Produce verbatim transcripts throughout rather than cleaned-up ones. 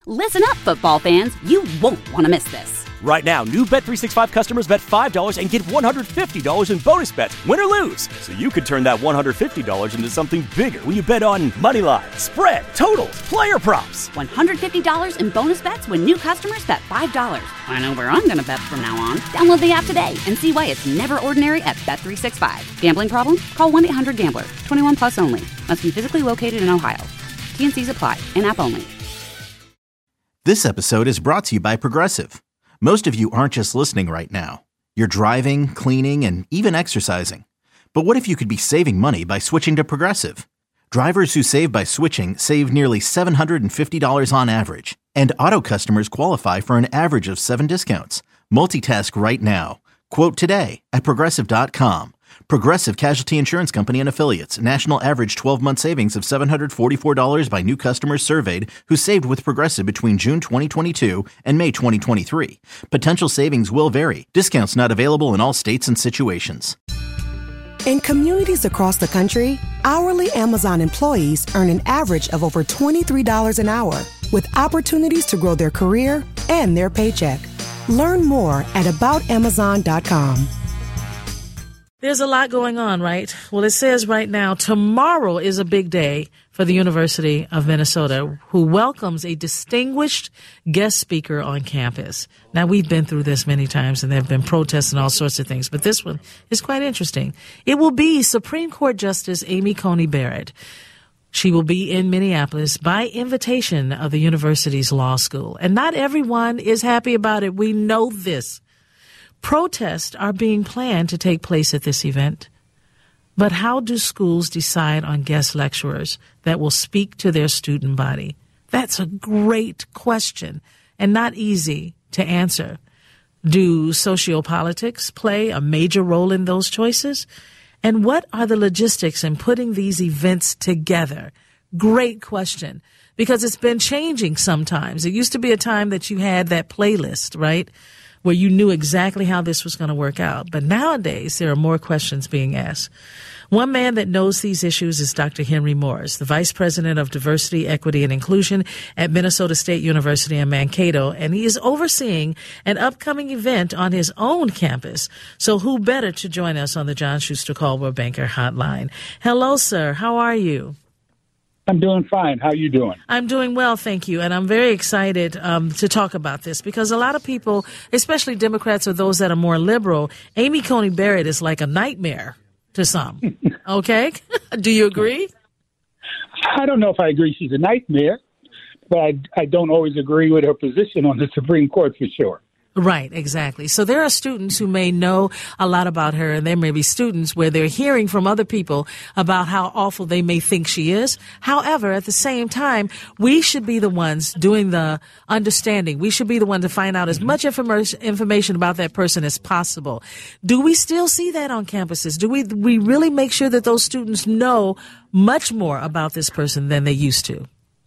Listen up, football fans. You won't want to miss this. Right now, new Bet three sixty-five customers bet five dollars and get one hundred fifty dollars in bonus bets, win or lose. So you could turn that one hundred fifty dollars into something bigger when you bet on money line, spread, totals, player props. one hundred fifty dollars in bonus bets when new customers bet five dollars. I know where I'm going to bet from now on. Download the app today and see why it's never ordinary at Bet three sixty-five. Gambling problem? Call one eight hundred gambler. twenty-one plus only. Must be physically located in Ohio. T N Cs apply. In-app only. This episode is brought to you by Progressive. Most of you aren't just listening right now. You're driving, cleaning, and even exercising. But what if you could be saving money by switching to Progressive? Drivers who save by switching save nearly seven hundred fifty dollars on average. And auto customers qualify for an average of seven discounts. Multitask right now. Quote today at Progressive dot com. Progressive Casualty Insurance Company and Affiliates. National average twelve-month savings of seven hundred forty-four dollars by new customers surveyed who saved with Progressive between June twenty twenty-two and May twenty twenty-three. Potential savings will vary. Discounts not available in all states and situations. In communities across the country, hourly Amazon employees earn an average of over twenty-three dollars an hour, with opportunities to grow their career and their paycheck. Learn more at about amazon dot com. There's a lot going on, right? Well, it says right now, tomorrow is a big day for the University of Minnesota, who welcomes a distinguished guest speaker on campus. Now, we've been through this many times, and there have been protests and all sorts of things, but this one is quite interesting. It will be Supreme Court Justice Amy Coney Barrett. She will be in Minneapolis by invitation of the university's law school. And not everyone is happy about it. We know this. Protests are being planned to take place at this event. But how do schools decide on guest lecturers that will speak to their student body? That's a great question and not easy to answer. Do sociopolitics play a major role in those choices? And what are the logistics in putting these events together? Great question, because it's been changing sometimes. It used to be a time that you had that playlist, right, where you knew exactly how this was going to work out. But nowadays, there are more questions being asked. One man that knows these issues is Doctor Henry Morris, the Vice President of Diversity, Equity, and Inclusion at Minnesota State University in Mankato, and he is overseeing an upcoming event on his own campus. So who better to join us on the John Schuster Coldwell Banker Hotline? Hello, sir. How are you? I'm doing fine. How are you doing? I'm doing well, thank you. And I'm very excited um, to talk about this because a lot of people, especially Democrats or those that are more liberal, Amy Coney Barrett is like a nightmare to some. Okay? Do you agree? I don't know if I agree she's a nightmare, but I, I don't always agree with her position on the Supreme Court for sure. Right, exactly. So there are students who may know a lot about her, and there may be students where they're hearing from other people about how awful they may think she is. However, at the same time, we should be the ones doing the understanding. We should be the one to find out as much inform- information about that person as possible. Do we still see that on campuses? Do we, we really make sure that those students know much more about this person than they used to?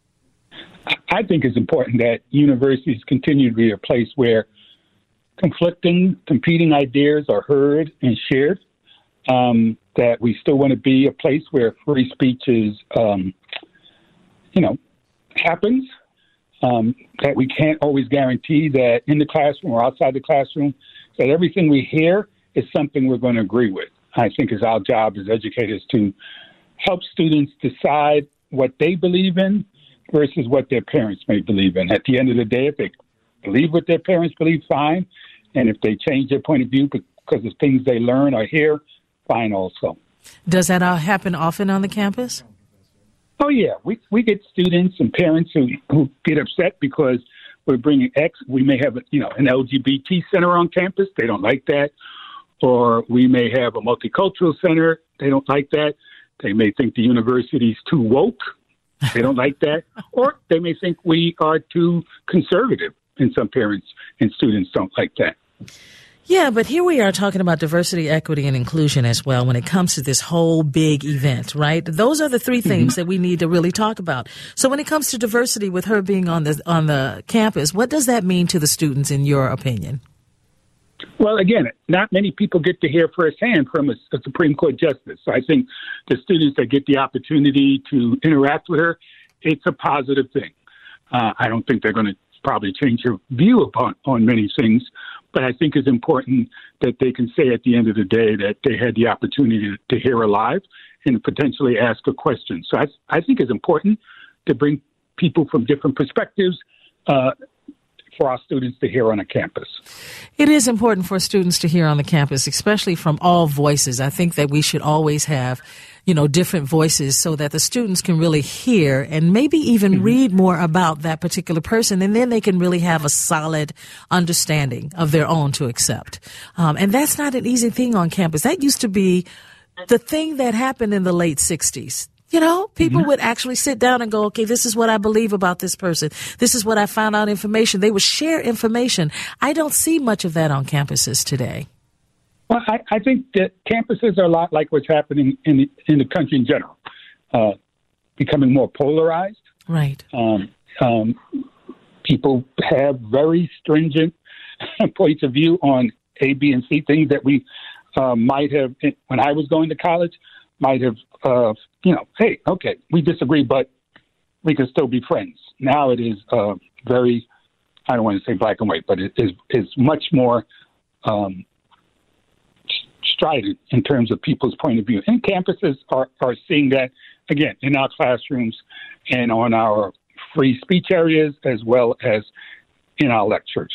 I think it's important that universities continue to be a place where conflicting, competing ideas are heard and shared, um, that we still want to be a place where free speech is, um, you know, happens, um, that we can't always guarantee that in the classroom or outside the classroom, that everything we hear is something we're going to agree with. I think it's our job as educators to help students decide what they believe in versus what their parents may believe in. At the end of the day, if they believe what their parents believe, fine. And if they change their point of view because of things they learn or hear, fine also. Does that uh, happen often on the campus? Oh, yeah. We we get students and parents who, who get upset because we're bringing X. We may have, you know, an L G B T center on campus. They don't like that. Or we may have a multicultural center. They don't like that. They may think the university's too woke. They don't like that. Or they may think we are too conservative. And some parents and students don't like that. Yeah, but here we are talking about diversity, equity, and inclusion as well when it comes to this whole big event, right? Those are the three things mm-hmm. that we need to really talk about. So when it comes to diversity, with her being on the on the campus, what does that mean to the students, in your opinion? Well, again, not many people get to hear firsthand from a, a Supreme Court justice. So I think the students that get the opportunity to interact with her, it's a positive thing. Uh, I don't think they're going to probably change their view upon on many things, but I think it's important that they can say at the end of the day that they had the opportunity to, to hear her live and potentially ask a question. So I, I think it's important to bring people from different perspectives uh, for our students to hear on a campus. It is important for students to hear on the campus, especially from all voices. I think that we should always have, you know, different voices so that the students can really hear and maybe even mm-hmm. read more about that particular person, and then they can really have a solid understanding of their own to accept. Um, and that's not an easy thing on campus. That used to be the thing that happened in the late sixties. You know, people mm-hmm. would actually sit down and go, okay, this is what I believe about this person. This is what I found out information. They would share information. I don't see much of that on campuses today. Well, I, I think that campuses are a lot like what's happening in the, in the country in general, uh, becoming more polarized. Right. Um, um, people have very stringent points of view on A, B, and C, things that we uh, might have, when I was going to college, might have, uh, you know, hey, okay, we disagree, but we can still be friends. Now it is uh, very, I don't want to say black and white, but it is, is much more um, strident in terms of people's point of view. And campuses are, are seeing that, again, in our classrooms and on our free speech areas as well as in our lectures.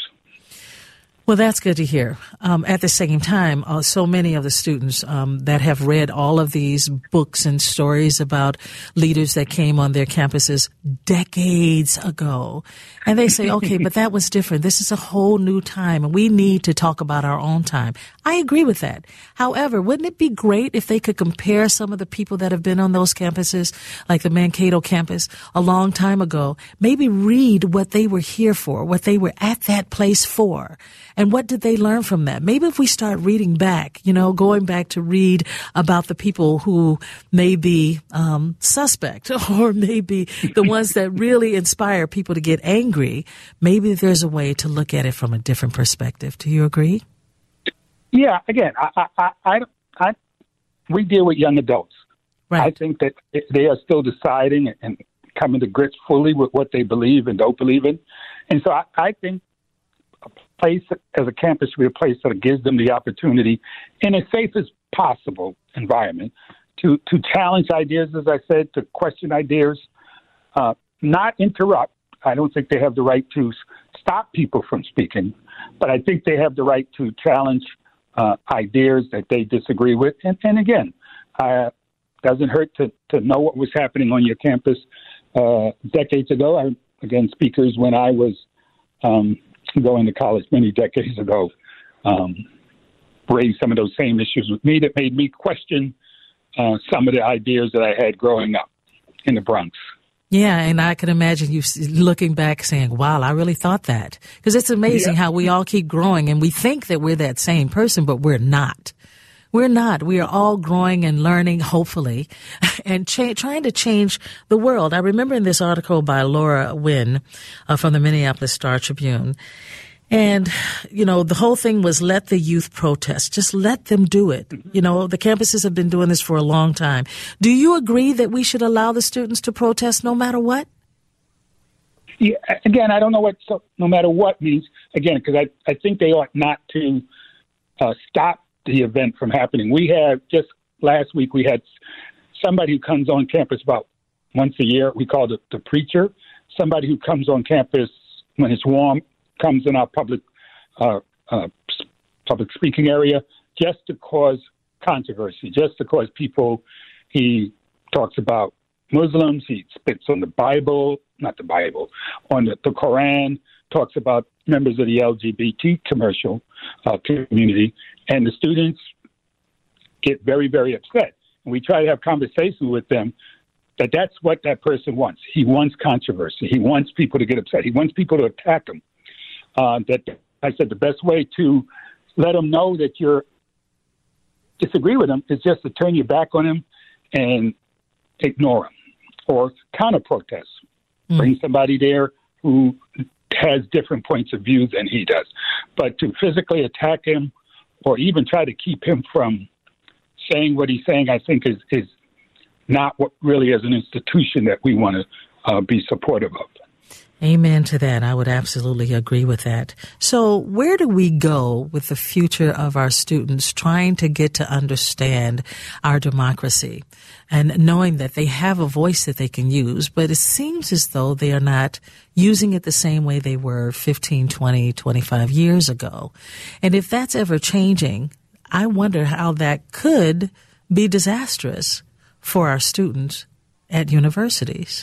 Well, that's good to hear. Um, at the same time, uh, so many of the students um, that have read all of these books and stories about leaders that came on their campuses decades ago, and they say, okay, but that was different. This is a whole new time, and we need to talk about our own time. I agree with that. However, wouldn't it be great if they could compare some of the people that have been on those campuses, like the Mankato campus, a long time ago, maybe read what they were here for, what they were at that place for, and what did they learn from that? Maybe if we start reading back, you know, going back to read about the people who may be um, suspect or maybe the ones that really inspire people to get angry, maybe there's a way to look at it from a different perspective. Do you agree? Yeah, again, I, I, I, I, we deal with young adults. Right. I think that they are still deciding and coming to grips fully with what they believe and don't believe in. And so I, I think a place as a campus should be a place that gives them the opportunity in a safe as possible environment to, to challenge ideas, as I said, to question ideas, uh, not interrupt. I don't think they have the right to stop people from speaking, but I think they have the right to challenge uh, ideas that they disagree with. And, and again, uh, doesn't hurt to, to know what was happening on your campus uh, decades ago. I, again, speakers when I was um, going to college many decades ago um, raised some of those same issues with me that made me question uh, some of the ideas that I had growing up in the Bronx. Yeah, and I can imagine you looking back saying, wow, I really thought that. Because it's amazing yeah. how we all keep growing and we think that we're that same person, but we're not. We're not. We are all growing and learning, hopefully, and cha- trying to change the world. I remember in this article by Laura Wynn uh, from the Minneapolis Star Tribune, and, you know, the whole thing was let the youth protest. Just let them do it. You know, the campuses have been doing this for a long time. Do you agree that we should allow the students to protest no matter what? Yeah, again, I don't know what so, no matter what means, again, because I, I think they ought not to uh, stop the event from happening. We had, just last week, we had somebody who comes on campus about once a year. We call it the preacher, somebody who comes on campus when it's warm, comes in our public uh, uh, public speaking area just to cause controversy, just to cause people. He talks about Muslims. He spits on the Bible, not the Bible, on the, the Quran, talks about members of the L G B T commercial uh, community. And the students get very, very upset. And we try to have conversations with them that that's what that person wants. He wants controversy. He wants people to get upset. He wants people to attack him. Uh, that I said the best way to let him know that you disagree with him is just to turn your back on him and ignore him or counter-protest. Mm. Bring somebody there who has different points of view than he does. But to physically attack him or even try to keep him from saying what he's saying, I think is, is not what really as an institution that we want to uh, be supportive of. Amen to that. I would absolutely agree with that. So where do we go with the future of our students trying to get to understand our democracy and knowing that they have a voice that they can use, but it seems as though they are not using it the same way they were fifteen, twenty, twenty-five years ago? And if that's ever changing, I wonder how that could be disastrous for our students at universities.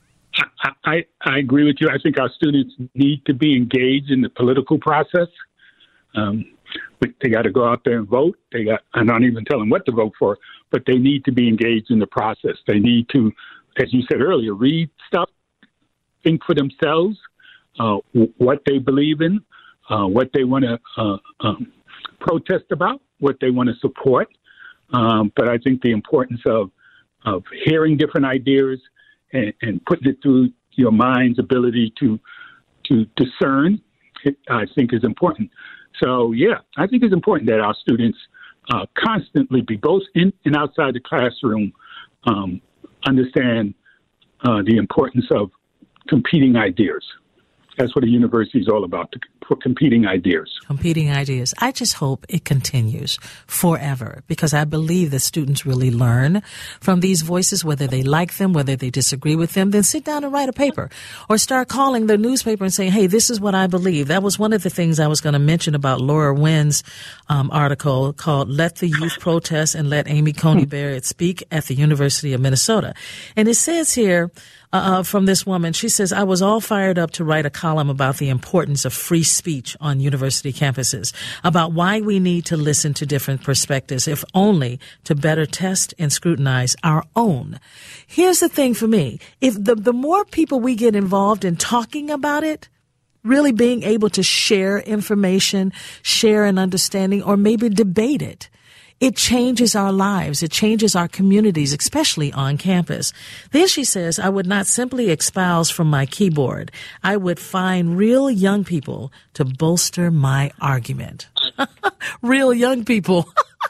I, I, I agree with you. I think our students need to be engaged in the political process. Um, they got to go out there and vote. They got, I'm not even telling them what to vote for, but they need to be engaged in the process. They need to, as you said earlier, read stuff, think for themselves, uh, what they believe in, uh, what they want to uh, um, protest about, what they want to support. Um, but I think the importance of, of hearing different ideas, And, and putting it through your mind's ability to to discern, it, I think is important. So, yeah, I think it's important that our students uh, constantly be both in and outside the classroom, um, understand uh, the importance of competing ideas. That's what a university is all about, for competing ideas. Competing ideas. I just hope it continues forever, because I believe that students really learn from these voices, whether they like them, whether they disagree with them. Then sit down and write a paper or start calling the newspaper and saying, hey, this is what I believe. That was one of the things I was going to mention about Laura Wynn's um, article called Let the Youth Protest and Let Amy Coney Barrett Speak at the University of Minnesota. And it says here, Uh, from this woman, she says, I was all fired up to write a column about the importance of free speech on university campuses, about why we need to listen to different perspectives, if only to better test and scrutinize our own. Here's the thing for me. If the, the more people we get involved in talking about it, really being able to share information, share an understanding, or maybe debate it, it changes our lives. It changes our communities, especially on campus. Then she says, I would not simply espouse from my keyboard. I would find real young people to bolster my argument. Real young people.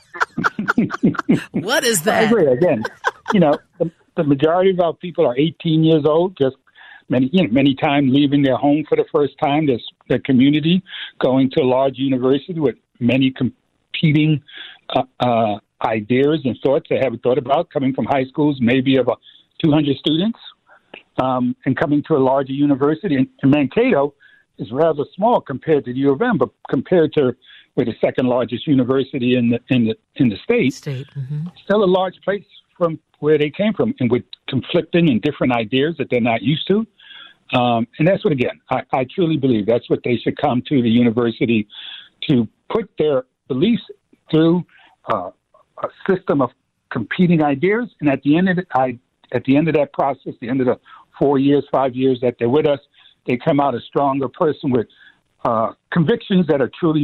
What is that? I agree. Again, you know, the, the majority of our people are eighteen years old, just many, you know, many times leaving their home for the first time, their, their community, going to a large university with many competing Uh, uh, ideas and thoughts they haven't thought about, coming from high schools, maybe of uh, two hundred students, um, and coming to a larger university. And, and Mankato is rather small compared to the U of M, but compared to we're the second largest university in the in the in the state, state. Mm-hmm. Still a large place from where they came from, and with conflicting and different ideas that they're not used to. Um, and that's what, again, I, I truly believe that's what they should come to the university to put their beliefs through. Uh, a system of competing ideas, and at the end of the, I, at the end of that process, the end of the four years, five years that they're with us, they come out a stronger person with uh, convictions that are truly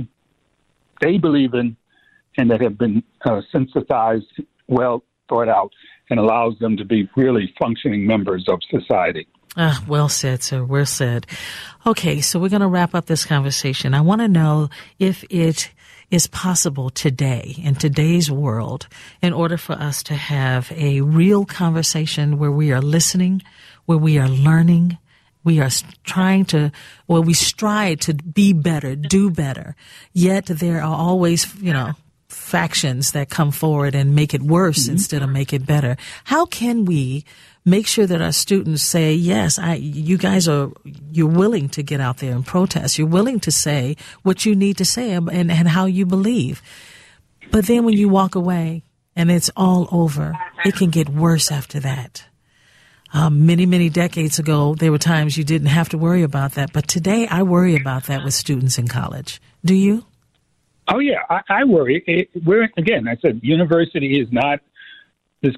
they believe in, and that have been uh, synthesized, well thought out, and allows them to be really functioning members of society. Ah, well said, sir. Well said. Okay, so we're going to wrap up this conversation. I want to know if it is possible today, in today's world, in order for us to have a real conversation where we are listening, where we are learning, we are trying to, well, we strive to be better, do better, yet there are always, you know, factions that come forward and make it worse mm-hmm. instead of make it better. How can we make sure that our students say, yes, I, you guys are, you're willing to get out there and protest. You're willing to say what you need to say and, and how you believe. But then when you walk away and it's all over, it can get worse after that. Um, many, many decades ago, there were times you didn't have to worry about that. But today I worry about that with students in college. Do you? Oh, yeah, I, I worry. It, we're, again, I said university is not this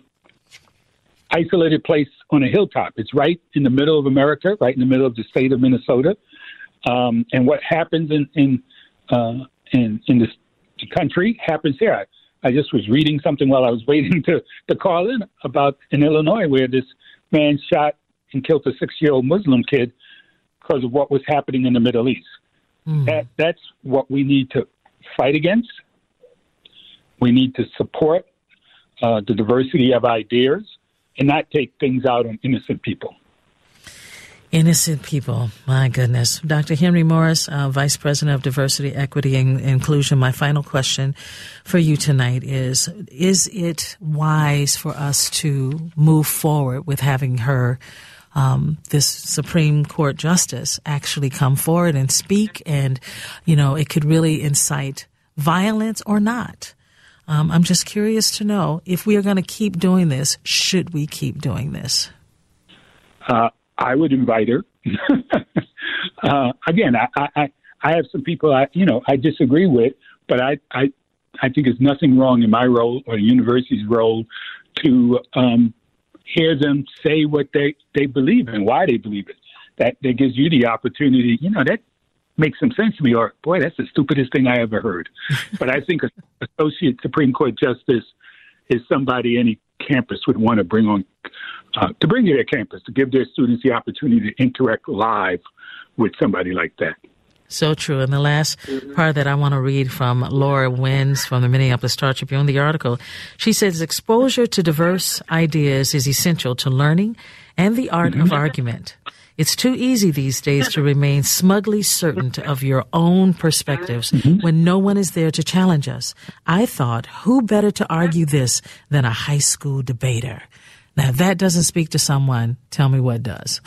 isolated place on a hilltop. It's right in the middle of America, right in the middle of the state of Minnesota. Um, and what happens in in uh, in, in this country happens here. I, I just was reading something while I was waiting to, to call in about in Illinois, where this man shot and killed a six-year-old Muslim kid because of what was happening in the Middle East. Mm. That that's what we need to fight against. We need to support uh, the diversity of ideas and not take things out on innocent people. Innocent people. My goodness. Doctor Henry Morris, uh, Vice President of Diversity, Equity, and Inclusion. My final question for you tonight is, is it wise for us to move forward with having her, um, this Supreme Court justice, actually come forward and speak? And, you know, it could really incite violence or not. Um, I'm just curious to know, if we are going to keep doing this, should we keep doing this? Uh, I would invite her. uh, again, I, I, I have some people I, you know, I disagree with, but I, I, I think there's nothing wrong in my role or the university's role to um, hear them say what they, they believe in, why they believe it. That, that gives you the opportunity, you know, that makes some sense to me, or, boy, that's the stupidest thing I ever heard. But I think an associate Supreme Court justice is somebody any campus would want to bring on, uh, to bring to their campus, to give their students the opportunity to interact live with somebody like that. So true. And the last part that I want to read from Laura Wins from the Minneapolis Star Tribune, the article, she says, exposure to diverse ideas is essential to learning and the art mm-hmm. of argument. It's too easy these days to remain smugly certain of your own perspectives mm-hmm. when no one is there to challenge us. I thought, who better to argue this than a high school debater? Now, if that doesn't speak to someone, tell me what does.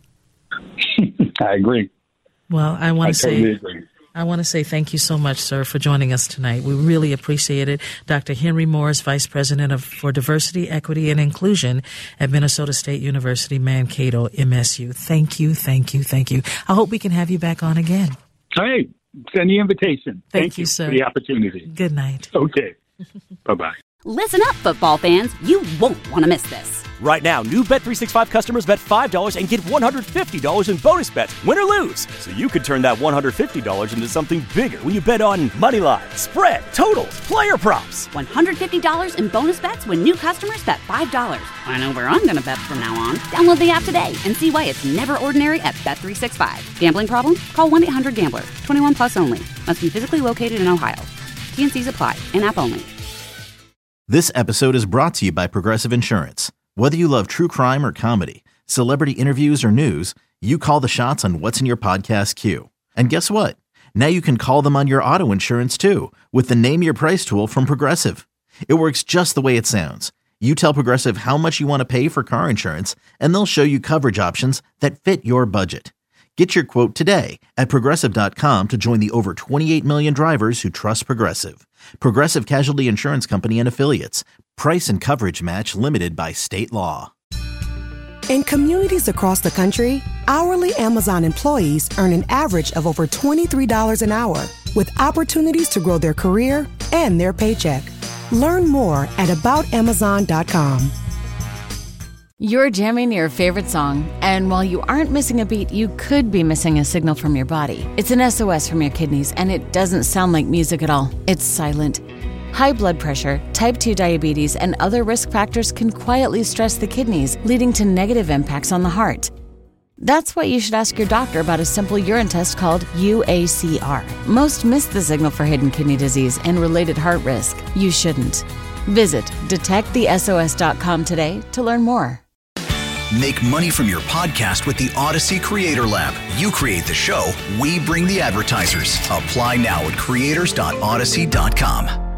I agree. Well, I want to totally say, agree. I want to say thank you so much, sir, for joining us tonight. We really appreciate it. Doctor Henry Morris, Vice President of for Diversity, Equity, and Inclusion at Minnesota State University, Mankato, M S U. Thank you, thank you, thank you. I hope we can have you back on again. Hey, send the invitation. Thank, thank you, you sir. for the opportunity. Good night. Okay. Bye-bye. Listen up, football fans. You won't want to miss this. Right now, new Bet three sixty-five customers bet five dollars and get one hundred fifty dollars in bonus bets, win or lose. So you could turn that one hundred fifty dollars into something bigger when you bet on money line, spread, totals, player props. one hundred fifty dollars in bonus bets when new customers bet five dollars. I know where I'm going to bet from now on. Download the app today and see why it's never ordinary at Bet three sixty-five. Gambling problem? Call one eight hundred gambler. twenty-one plus only. Must be physically located in Ohio. T and C's apply. In-app only. This episode is brought to you by Progressive Insurance. Whether you love true crime or comedy, celebrity interviews or news, you call the shots on what's in your podcast queue. And guess what? Now you can call them on your auto insurance too with the Name Your Price tool from Progressive. It works just the way it sounds. You tell Progressive how much you want to pay for car insurance, and they'll show you coverage options that fit your budget. Get your quote today at Progressive dot com to join the over twenty-eight million drivers who trust Progressive. Progressive Casualty Insurance Company and Affiliates. Price and coverage match limited by state law. In communities across the country, hourly Amazon employees earn an average of over twenty-three dollars an hour, with opportunities to grow their career and their paycheck. Learn more at about amazon dot com. You're jamming your favorite song, and while you aren't missing a beat, you could be missing a signal from your body. It's an S O S from your kidneys, and it doesn't sound like music at all. It's silent. High blood pressure, type two diabetes, and other risk factors can quietly stress the kidneys, leading to negative impacts on the heart. That's why you should ask your doctor about a simple urine test called U A C R. Most miss the signal for hidden kidney disease and related heart risk. You shouldn't. Visit detect the S O S dot com today to learn more. Make money from your podcast with the Odyssey Creator Lab. You create the show, we bring the advertisers. Apply now at creators dot odyssey dot com.